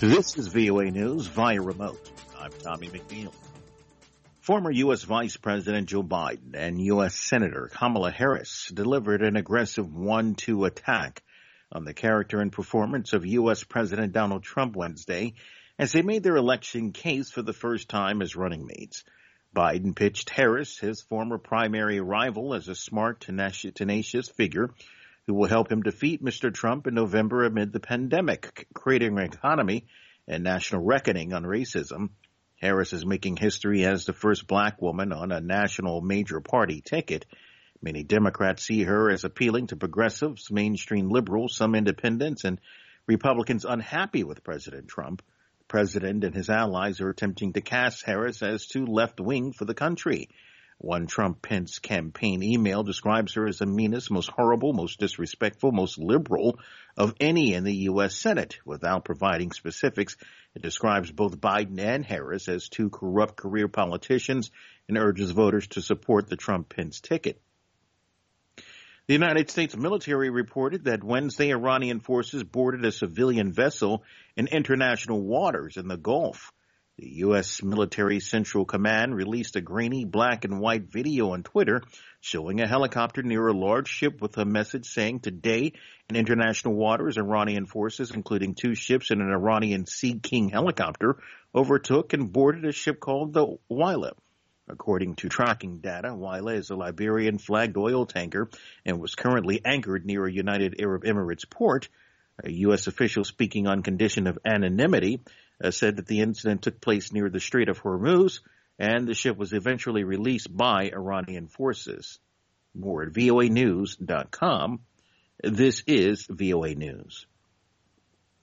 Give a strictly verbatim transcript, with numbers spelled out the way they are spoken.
This is V O A News via remote. I'm Tommy McNeil. Former U S. Vice President Joe Biden and U S. Senator Kamala Harris delivered an aggressive one two attack on the character and performance of U S. President Donald Trump Wednesday as they made their election case for the first time as running mates. Biden pitched Harris, his former primary rival, as a smart, tenacious figure who will help him defeat Mister Trump in November amid the pandemic, creating an economy and national reckoning on racism. Harris is making history as the first black woman on a national major party ticket. Many Democrats see her as appealing to progressives, mainstream liberals, some independents, and Republicans unhappy with President Trump. The president and his allies are attempting to cast Harris as too left-wing for the country. One Trump-Pence campaign email describes her as the meanest, most horrible, most disrespectful, most liberal of any in the U S. Senate. Without providing specifics, it describes both Biden and Harris as two corrupt career politicians and urges voters to support the Trump-Pence ticket. The United States military reported that Wednesday Iranian forces boarded a civilian vessel in international waters in the Gulf. The U S. Military Central Command released a grainy black and white video on Twitter showing a helicopter near a large ship with a message saying, "Today in international waters, Iranian forces, including two ships and an Iranian Sea King helicopter, overtook and boarded a ship called the Wila." According to tracking data, Wila is a Liberian-flagged oil tanker and was currently anchored near a United Arab Emirates port. A U S official speaking on condition of anonymity uh, said that the incident took place near the Strait of Hormuz, and the ship was eventually released by Iranian forces. More at V O A news dot com. This is V O A News.